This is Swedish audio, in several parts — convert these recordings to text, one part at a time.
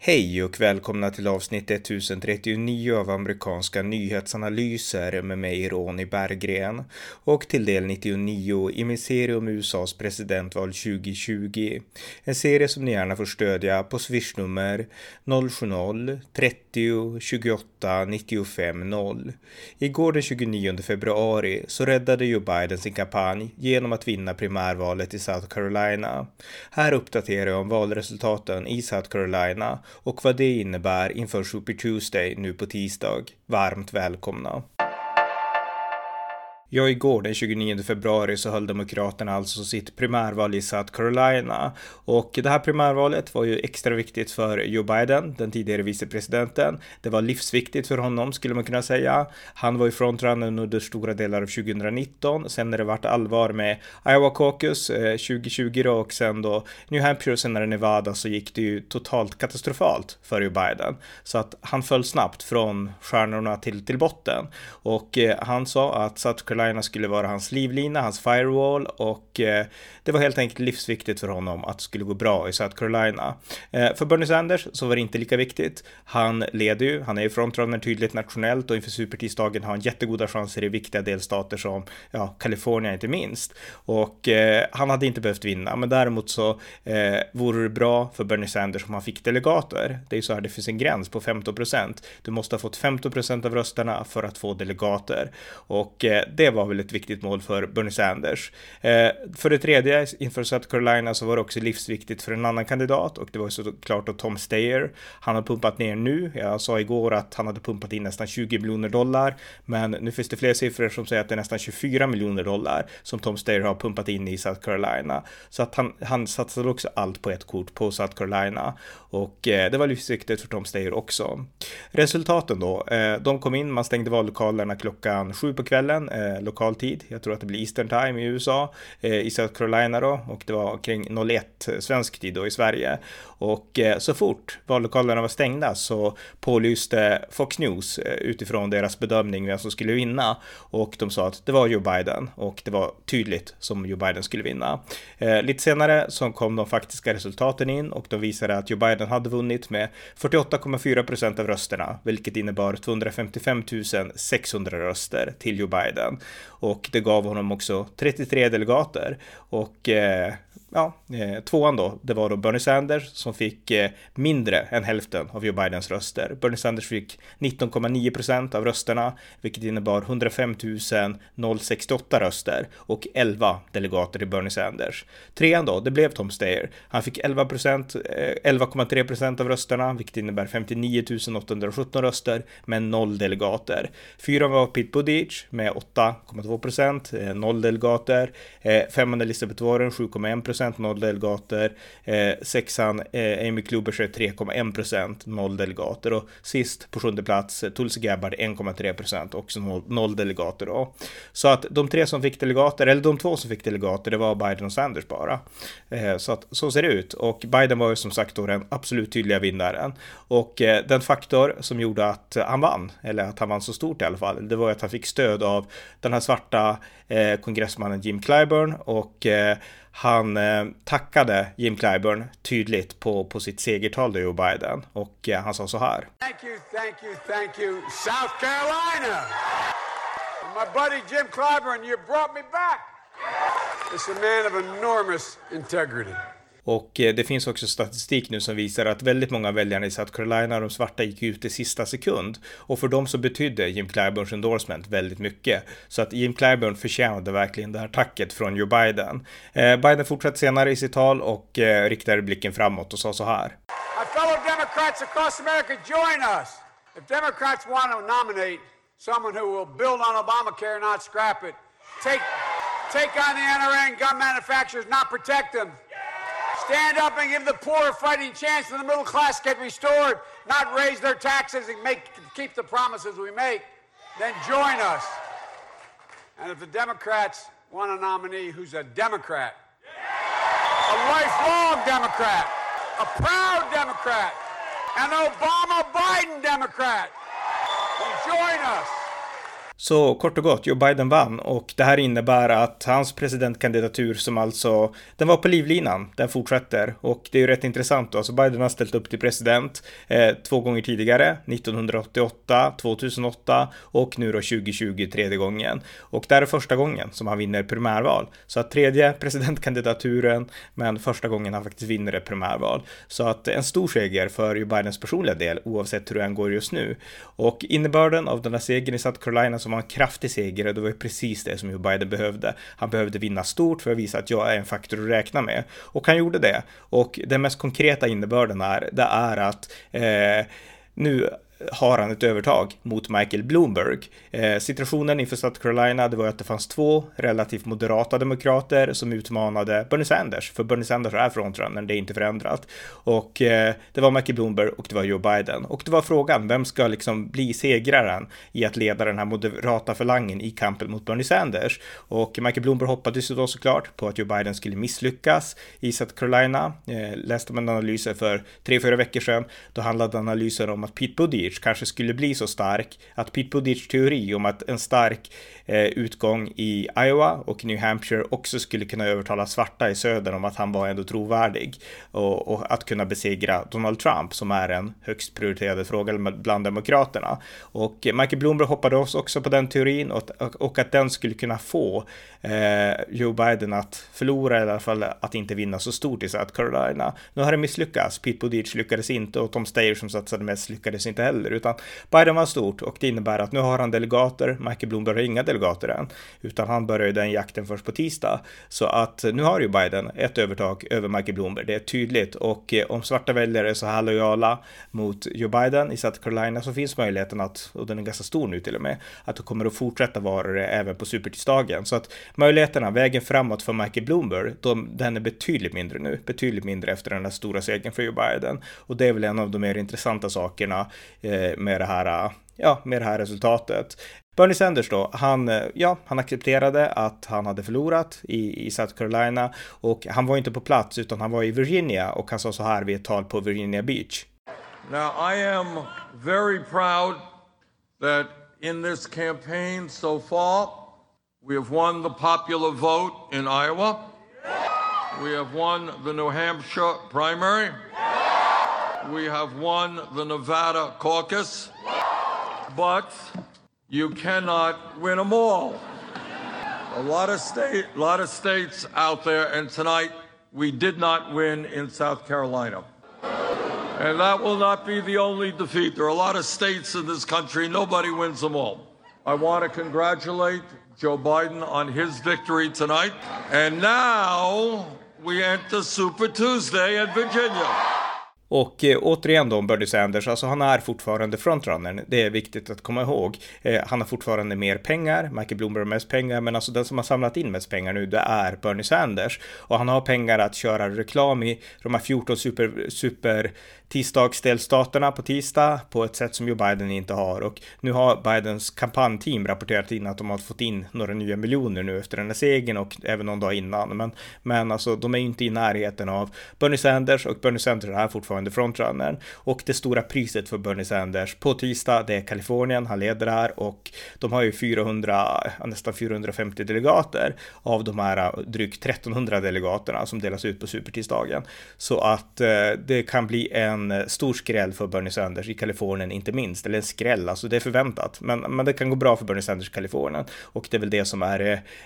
Hej och välkomna till avsnitt 1039 av amerikanska nyhetsanalyser med mig Ronny Berggren och till del 99 i min serie om USAs presidentval 2020. En serie som ni gärna får stödja på swishnummer 070-30 28 95 0. Igår den 29 februari så räddade Joe Biden sin kampanj genom att vinna primärvalet i South Carolina. Här uppdaterar jag om valresultaten i South Carolina och vad det innebär inför Super Tuesday nu på tisdag. Varmt välkomna! Ja, igår den 29 februari så höll Demokraterna alltså sitt primärval i South Carolina och det här primärvalet var ju extra viktigt för Joe Biden, den tidigare vicepresidenten. Det var livsviktigt för honom skulle man kunna säga. Han var ju frontrunner under stora delar av 2019, sen när det vart allvar med Iowa Caucus 2020 då, och sen då New Hampshire och senare Nevada så gick det ju totalt katastrofalt för Joe Biden. Så att han föll snabbt från stjärnorna till botten och han sa att South Carolina skulle vara hans livlina, hans firewall och det var helt enkelt livsviktigt för honom att det skulle gå bra i South Carolina. För Bernie Sanders så var det inte lika viktigt. Han leder ju, han är ju frontrunner tydligt nationellt och inför supertisdagen har han jättegoda chanser i viktiga delstater som Kalifornien inte minst. Och han hade inte behövt vinna, men däremot så vore det bra för Bernie Sanders om han fick delegater. Det är ju så här, det finns en gräns på 15%. Du måste ha fått 15% av rösterna för att få delegater. Och det var väl ett viktigt mål för Bernie Sanders. För det tredje, inför South Carolina så var det också livsviktigt för en annan kandidat och det var såklart då Tom Steyer. Han har pumpat ner nu. Jag sa igår att han hade pumpat in nästan $20 miljoner, men nu finns det fler siffror som säger att det är nästan $24 miljoner som Tom Steyer har pumpat in i South Carolina. Så att han satsade också allt på ett kort på South Carolina och det var livsviktigt för Tom Steyer också. Resultaten då, de kom in, man stängde vallokalerna klockan 7 på kvällen, lokal tid. Jag tror att det blir Eastern Time i USA, i South Carolina då, och det var kring 01 svensk tid då i Sverige. Och så fort vallokalerna var stängda så pålyste Fox News utifrån deras bedömning vem som skulle vinna och de sa att det var Joe Biden och det var tydligt som Joe Biden skulle vinna. Lite senare så kom de faktiska resultaten in och de visade att Joe Biden hade vunnit med 48,4% av rösterna, vilket innebar 255 600 röster till Joe Biden. Och det gav honom också 33 delegater och tvåan då, det var då Bernie Sanders som fick mindre än hälften av Joe Bidens röster. Bernie Sanders fick 19,9% av rösterna, vilket innebar 105 068 röster och 11 delegater till Bernie Sanders. Trean då, det blev Tom Steyer. Han fick 11,3% av rösterna, vilket innebär 59 817 röster, men 0 delegater. Fyran var Pete Buttigieg med 8,2%, 0 delegater. Femman Elizabeth Warren 7,1%, 0 delegater. Sexan Amy Klobuchar 3,1%, 0 delegater. Och sist på sjunde plats Tulsi Gabbard 1,3%, också 0 delegater då. Så att de två som fick delegater, det var Biden och Sanders bara. Så att så ser det ut. Och Biden var ju som sagt då den absolut tydliga vinnaren. Och den faktor som gjorde att han vann, eller att han vann så stort i alla fall, det var att han fick stöd av den här svarta kongressmannen Jim Clyburn och han tackade Jim Clyburn tydligt på sitt segertal då Joe Biden och han sa så här: Thank you, South Carolina! My buddy Jim Clyburn, you brought me back! It's a man of enormous integrity. Och det finns också statistik nu som visar att väldigt många väljare i South Carolina, de svarta, gick ut i sista sekund. Och för dem så betydde Jim Clyburns endorsement väldigt mycket. Så att Jim Clyburn förtjänade verkligen det här tacket från Joe Biden. Biden fortsatte senare i sitt tal och riktade blicken framåt och sa så här: My fellow Democrats across America, join us. If Democrats want to nominate someone who will build on Obamacare, not scrap it, take on the NRA and gun manufacturers, not protect them. Stand up and give the poor a fighting chance and the middle class get restored, not raise their taxes and keep the promises we make. Then join us. And if the Democrats want a nominee who's a Democrat, a lifelong Democrat, a proud Democrat, an Obama-Biden Democrat, then join us. Så kort och gott, Joe Biden vann och det här innebär att hans presidentkandidatur som alltså, den var på livlinan, den fortsätter och det är ju rätt intressant då. Alltså Biden har ställt upp till president 2 gånger tidigare, 1988, 2008 och nu då 2020 tredje gången. Och det här är första gången som han vinner primärval. Så att tredje presidentkandidaturen, men första gången han faktiskt vinner ett primärval. Så att en stor seger för Joe Bidens personliga del oavsett hur den går just nu. Och innebörden av den här segern i South Carolina som var en kraftig seger, och det var precis det som Joe Biden behövde. Han behövde vinna stort för att visa att jag är en faktor att räkna med. Och han gjorde det. Och den mest konkreta innebörden är att nu har han ett övertag mot Michael Bloomberg. Situationen inför South Carolina, det var att det fanns 2 relativt moderata demokrater som utmanade Bernie Sanders, för Bernie Sanders är frontrunnern, det är inte förändrat. Och det var Michael Bloomberg och det var Joe Biden. Och det var frågan, vem ska liksom bli segraren i att leda den här moderata falangen i kampen mot Bernie Sanders? Och Michael Bloomberg hoppades då såklart på att Joe Biden skulle misslyckas i South Carolina. Läste man analyser för 3-4 veckor sedan, då handlade analyser om att Pete Buttigieg kanske skulle bli så stark att Pete Buttigiegs teori om att en stark utgång i Iowa och New Hampshire också skulle kunna övertala svarta i södern om att han var ändå trovärdig och att kunna besegra Donald Trump som är en högst prioriterad fråga bland demokraterna. Och Michael Bloomberg hoppades också på den teorin och att den skulle kunna få Joe Biden att förlora, i alla fall att inte vinna så stort i South Carolina. Nu har det misslyckats. Pete Buttigieg lyckades inte och Tom Steyer som satsade mest lyckades inte heller, utan Biden var stort och det innebär att nu har han delegater. Michael Bloomberg har inga delegater än, utan han började den jakten först på tisdag. Så att nu har ju Biden ett övertag över Michael Bloomberg. Det är tydligt, och om svarta väljare är så här lojala mot Joe Biden i South Carolina så finns möjligheten att, och den är ganska stor nu till och med, att det kommer att fortsätta vara det även på supertisdagen. Så att möjligheterna, vägen framåt för Michael Bloomberg, den är betydligt mindre nu. Betydligt mindre efter den här stora segern för Joe Biden. Och det är väl en av de mer intressanta sakerna med det här resultatet. Bernie Sanders då, han accepterade att han hade förlorat i South Carolina och han var inte på plats utan han var i Virginia och han sa så här vid ett tal på Virginia Beach. Now I am very proud that in this campaign so far we have won the popular vote in Iowa. We have won the New Hampshire primary. We have won the Nevada caucus. But you cannot win them all. A lot of states out there, and tonight we did not win in South Carolina. And that will not be the only defeat. There are a lot of states in this country, nobody wins them all. I want to congratulate Joe Biden on his victory tonight. And now we enter Super Tuesday in Virginia. Och återigen då om Bernie Sanders, alltså han är fortfarande frontrunnern, det är viktigt att komma ihåg. Han har fortfarande mer pengar, Michael Bloomberg har mest pengar, men alltså den som har samlat in mest pengar nu, det är Bernie Sanders. Och han har pengar att köra reklam i de här 14 super tisdagsdelstaterna på tisdag på ett sätt som Joe Biden inte har. Och nu har Bidens kampanjteam rapporterat in att de har fått in några nya miljoner nu efter den här segern och även någon dag innan. Men alltså de är inte i närheten av Bernie Sanders och Bernie Sanders är fortfarande frontrunnern. Och det stora priset för Bernie Sanders på tisdag, det är Kalifornien, han leder där och de har ju nästan 450 delegater av de här drygt 1300 delegaterna som delas ut på supertisdagen. Så att det kan bli en stor skräll för Bernie Sanders i Kalifornien inte minst, eller en skräll, alltså det är förväntat, men det kan gå bra för Bernie Sanders i Kalifornien och det är väl det som är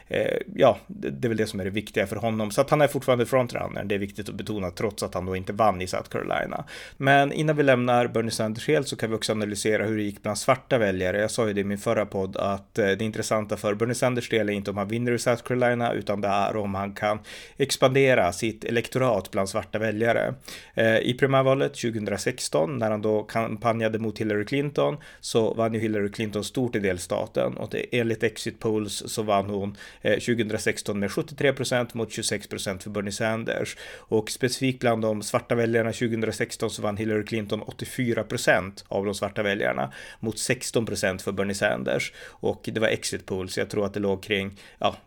det är väl det som är det viktiga för honom, så att han är fortfarande frontrunner, det är viktigt att betona trots att han då inte vann i South Carolina. Men innan vi lämnar Bernie Sanders helt så kan vi också analysera hur det gick bland svarta väljare. Jag sa ju det i min förra podd att det intressanta för Bernie Sanders del är inte om han vinner i South Carolina utan det är om han kan expandera sitt elektorat bland svarta väljare. I primärvalet 2016 när han då kampanjade mot Hillary Clinton så vann ju Hillary Clinton stort i delstaten och enligt exit polls så vann hon 2016 med 73% mot 26% för Bernie Sanders och specifikt bland de svarta väljarna 2016 2016 så vann Hillary Clinton 84% av de svarta väljarna mot 16% för Bernie Sanders. Och det var exit polls, jag tror att det låg kring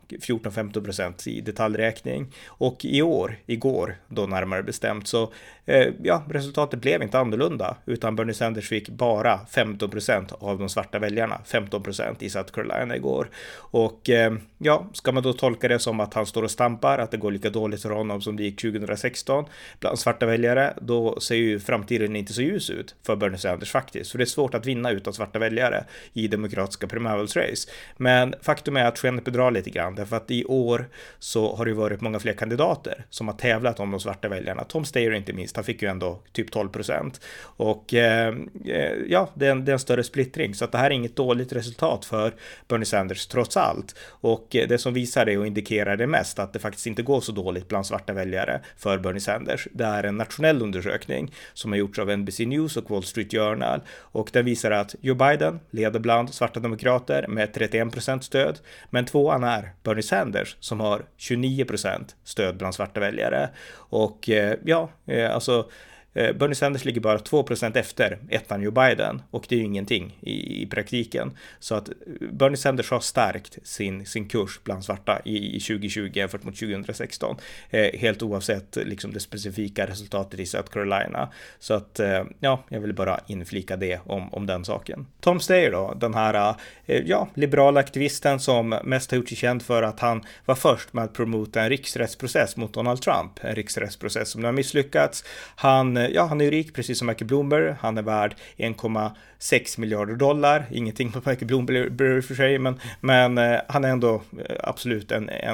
14-15% i detaljräkning. Och igår då närmare bestämt, så resultatet blev inte annorlunda, utan Bernie Sanders fick bara 15% av de svarta väljarna, 15% i South Carolina igår. Och ska man då tolka det som att han står och stampar, att det går lika dåligt för honom som det gick 2016 bland svarta väljare, då ser ju framtiden inte så ljus ut för Bernie Sanders faktiskt. Så det är svårt att vinna utan svarta väljare i demokratiska primärvalsrace. Men faktum är att skenet bedrar lite grann, därför att i år så har det varit många fler kandidater som har tävlat om de svarta väljarna. Tom Steyer inte minst, han fick ju ändå typ 12%. Och det är en större splittring, så att det här är inget dåligt resultat för Bernie Sanders trots allt. Och det som visar det och indikerar det mest att det faktiskt inte går så dåligt bland svarta väljare för Bernie Sanders. Det är en nationell undersökning som har gjorts av NBC News och Wall Street Journal, och den visar att Joe Biden leder bland svarta demokrater med 31% stöd, men tvåan är Bernie Sanders som har 29% stöd bland svarta väljare. Och Bernie Sanders ligger bara 2% efter ettan Joe Biden, och det är ju ingenting i praktiken. Så att Bernie Sanders har stärkt sin kurs bland svarta i 2020 jämfört mot 2016. Helt oavsett liksom det specifika resultatet i South Carolina. Så att jag vill bara inflika det om den saken. Tom Steyer då, den här liberala aktivisten som mest har gjort sig känd för att han var först med att promota en riksrättsprocess mot Donald Trump. En riksrättsprocess som nu har misslyckats. Han är ju rik, precis som Michael Bloomberg. Han är värd 1,6 miljarder dollar. Ingenting på Michael Bloomberg för sig, men han är ändå absolut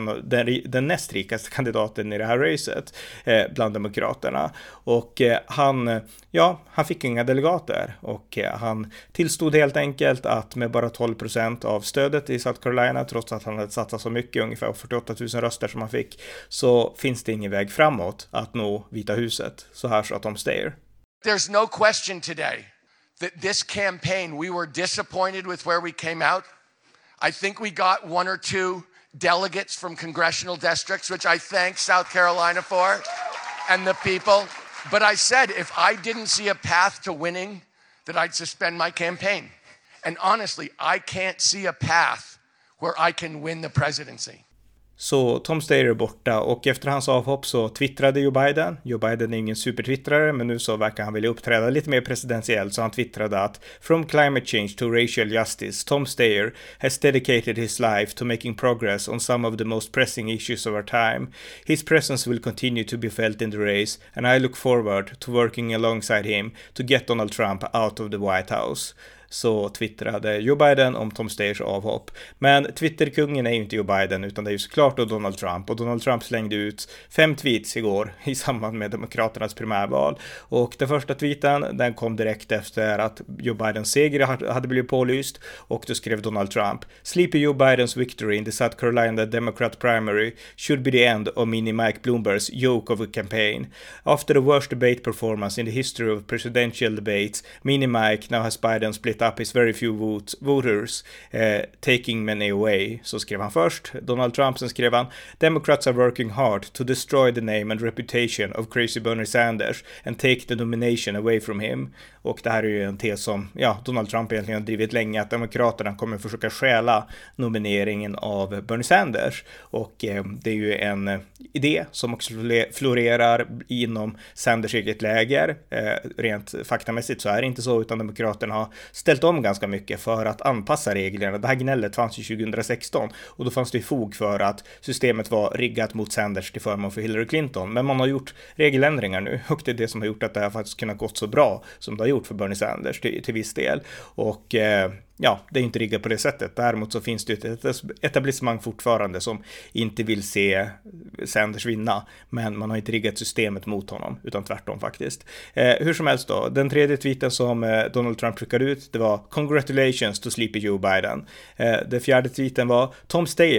den näst rikaste kandidaten i det här racet bland demokraterna. Och han fick inga delegater, och han tillstod helt enkelt att med bara 12% av stödet i South Carolina, trots att han hade satsat så mycket, ungefär 48 000 röster som han fick, så finns det ingen väg framåt att nå Vita huset. Så här sa Tom Steyer. There's no question today that this campaign, we were disappointed with where we came out. I think we got one or two delegates from congressional districts, which I thank South Carolina for and the people. But I said if I didn't see a path to winning, that I'd suspend my campaign. And honestly, I can't see a path where I can win the presidency. Så Tom Steyer är borta, och efter hans avhopp så twittrade Joe Biden. Joe Biden är ingen supertwittrare, men nu så verkar han vilja uppträda lite mer presidentiellt, så han twittrade att "From climate change to racial justice, Tom Steyer has dedicated his life to making progress on some of the most pressing issues of our time. His presence will continue to be felt in the race, and I look forward to working alongside him to get Donald Trump out of the White House." Så twittrade Joe Biden om Tom Steyers avhopp. Men Twitterkungen är ju inte Joe Biden, utan det är ju såklart då Donald Trump. Och Donald Trump slängde ut 5 tweets igår i samband med demokraternas primärval. Och den första tweeten, den kom direkt efter att Joe Bidens seger hade blivit pålyst. Och då skrev Donald Trump: "Sleepy Joe Bidens victory in the South Carolina Democrat primary should be the end of mini Mike Bloomberg's yoke of a campaign. After the worst debate performance in the history of presidential debates, mini Mike now has Biden split up his very few voters, taking many away." Så skrev han först Donald Trump, sen skrev han: "Democrats are working hard to destroy the name and reputation of crazy Bernie Sanders and take the nomination away from him." Och det här är ju en tes som Donald Trump egentligen har drivit länge, att demokraterna kommer försöka stjäla nomineringen av Bernie Sanders. Och det är ju en idé som också florerar inom Sanders eget läger. Rent faktamässigt så är det inte så, utan demokraterna har ställt om ganska mycket för att anpassa reglerna. Det här gnället fanns ju 2016, och då fanns det fog för att systemet var riggat mot Sanders till förmån för Hillary Clinton. Men man har gjort regeländringar nu, och det är det som har gjort att det har faktiskt kunnat gått så bra som det har gjort för Bernie Sanders till viss del. Och det är inte riggat på det sättet. Däremot så finns det ett etablissemang fortfarande som inte vill se Sanders vinna, men man har inte riggat systemet mot honom, utan tvärtom faktiskt. Hur som helst då, den tredje tweeten som Donald Trump skickade ut, det var "Congratulations to Sleepy Joe Biden". Den fjärde tweeten var "Tom Steyer,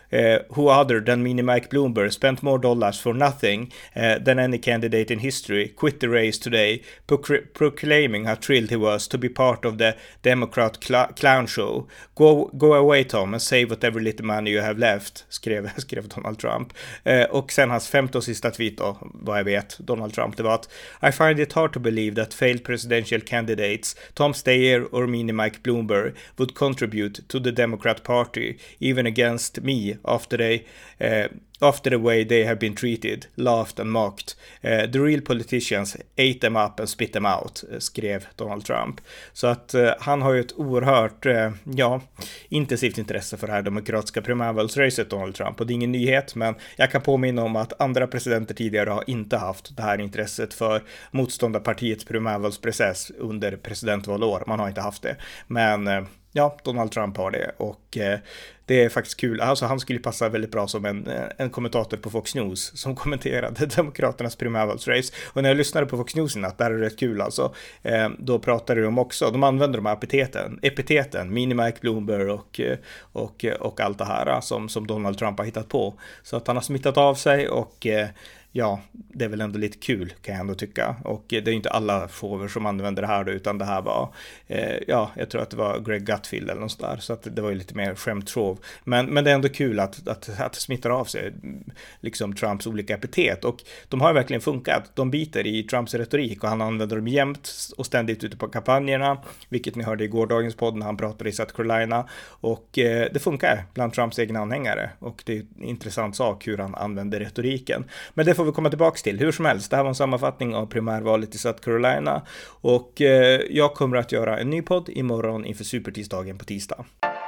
who other than Mini Mike Bloomberg spent more dollars for nothing than any candidate in history, quit the race today, proclaiming how thrilled he was to be part of the Democrat clown show. Go away Tom and save whatever little money you have left, skrev Donald Trump. Och sen hans femte och sista tweet då, vad jag vet, Donald Trump, det var att I find it hard to believe that failed presidential candidates Tom Steyer or Mini Mike Bloomberg would contribute to the Democrat Party even against me after the way they have been treated, laughed and mocked. The real politicians ate them up and spit them out, skrev Donald Trump. Så att han har ju ett oerhört intensivt intresse för det här demokratiska primärvalsracet, Donald Trump. Och det är ingen nyhet, men jag kan påminna om att andra presidenter tidigare har inte haft det här intresset för motståndarpartiets primärvalsprocess under presidentvalår. Man har inte haft det. Men Donald Trump har det, och det är faktiskt kul. Alltså han skulle passa väldigt bra som en kommentator på Fox News som kommenterade demokraternas primärvalsrace. Och när jag lyssnade på Fox News innan, där är det rätt kul alltså. Då pratade de också, de använder de här epiteten Mini Mike Bloomberg och allt det här som Donald Trump har hittat på. Så att han har smittat av sig, och det är väl ändå lite kul, kan jag ändå tycka. Och det är ju inte alla shower som använder det här då, utan det här var jag tror att det var Greg Gutfield eller något sådär, så att det var ju lite mer skämtshov. Men det är ändå kul att det smittar av sig liksom Trumps olika epitet, och de har verkligen funkat. De biter i Trumps retorik, och han använder dem jämt och ständigt ute på kampanjerna, vilket ni hörde i gårdagens podd när han pratade i South Carolina, och det funkar bland Trumps egna anhängare, och det är en intressant sak hur han använder retoriken. Men det får vi komma tillbaka till. Hur som helst, det här var en sammanfattning av primärvalet i South Carolina, och jag kommer att göra en ny podd imorgon inför supertisdagen på tisdag.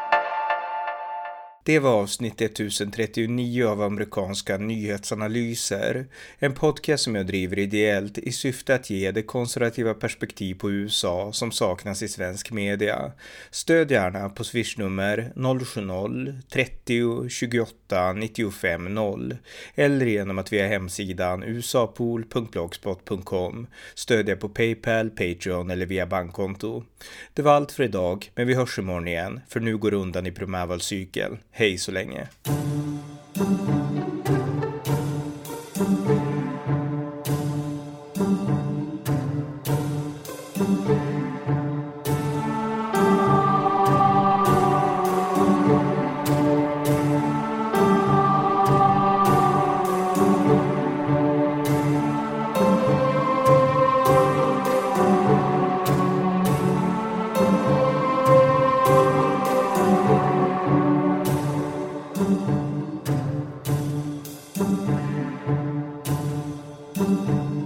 Det var avsnitt 1039 av amerikanska nyhetsanalyser, en podcast som jag driver ideellt i syfte att ge det konservativa perspektiv på USA som saknas i svensk media. Stöd gärna på swishnummer 070-30 28 95 0 eller genom att via hemsidan usapool.blogspot.com stödja på PayPal, Patreon eller via bankkonto. Det var allt för idag, men vi hörs imorgon igen, för nu går det undan i primärvalscykeln. Hej så länge. Thank you.